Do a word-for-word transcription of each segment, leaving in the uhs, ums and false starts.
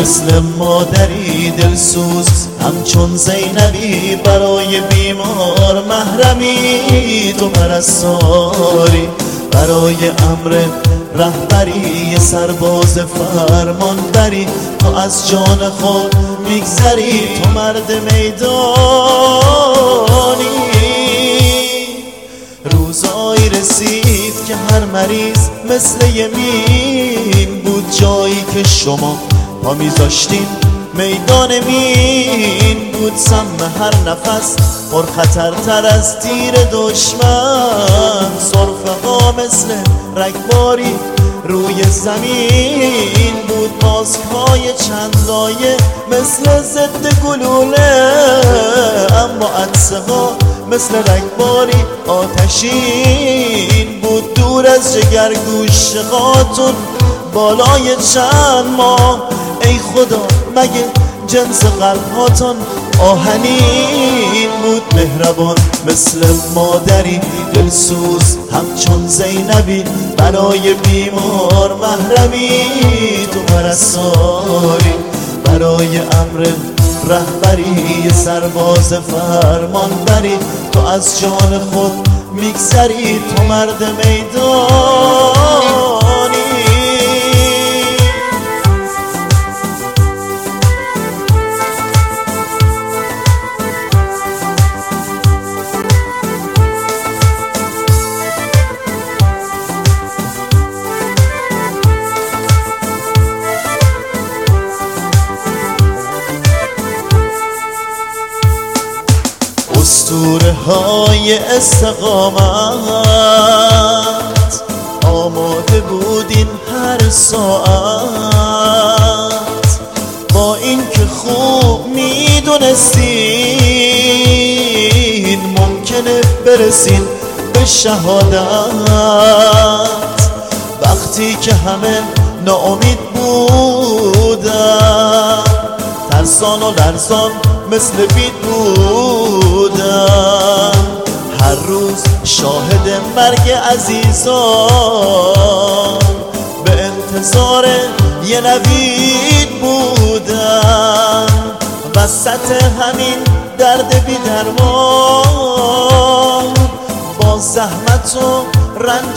مثل مادری دلسوز همچون زینبی برای بیمار محرمی تو پرستاری برای امر رهبری سرباز فرمان بری تو از جان خود میگذری تو مرد میدانی روزایی رسید که هر مریض مثل یمین بود جایی که شما پا میذاشتین میدان مین بود سم هر نفس پر خطرتر از تیر دشمن سرفقا مثل رگباری روی زمین بود ماسک‌های چند لایه مثل ضد گلوله اما عطسه‌ها مثل رگباری آتشین بود دور از جگر گوشه خاتون بالای چند ماه ای خدا مگه جنس قلبهاتون آهنین بود مهربان مثل مادری دلسوز همچون زینبی برای بیمار محرمی تو پرستاری برای امر رهبری سرباز فرمان بری تو از جان خود میگذری تو مرد میدانی اسطوره های استقامت آماده بودین هر ساعت با این که خوب میدونستین ممکنه برسین به شهادت وقتی که همه ناامید بودن ترسان و لرزان مثل بید بودن هر روز شاهد مرگ عزیزان به انتظار یه نوید بودن وسط همین درد بی درمان با زحمت و رنج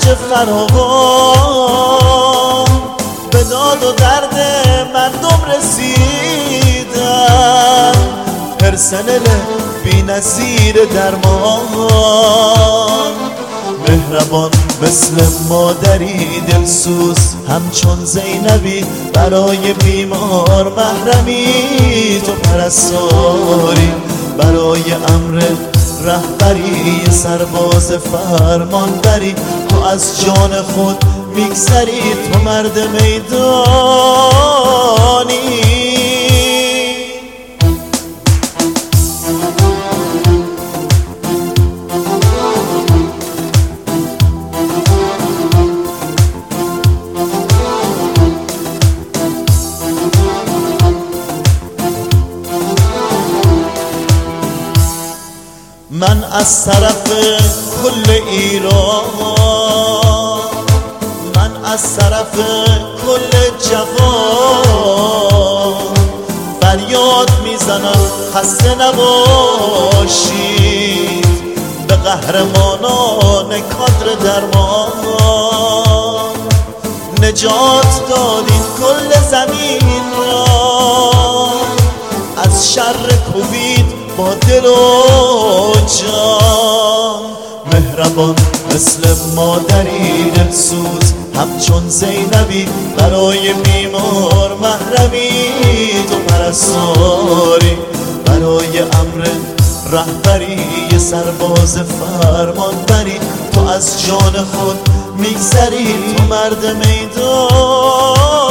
فراوان به داد و درد مردم رسیدن پرسنل بی نظیر درمان مهربان مثل مادری دلسوز همچون زینبی برای بیمار محرمی تو پرستاری برای امر رهبری سرباز فرمان بری تو از جان خود میگذری تو مرد میدانی من از طرف کل ایران من از طرف کل جهان فریاد میزنم خسته نباشید به قهرمانان کادر درمان نجات دادین کل زمین را از شر کووید با دل و جان مهربان مثل مادری دلسوز همچون زینبی برای بیمار محرمی تو پرستاری برای امر رهبری سرباز فرمان بری تو از جان خود میگذری تو مرد میدان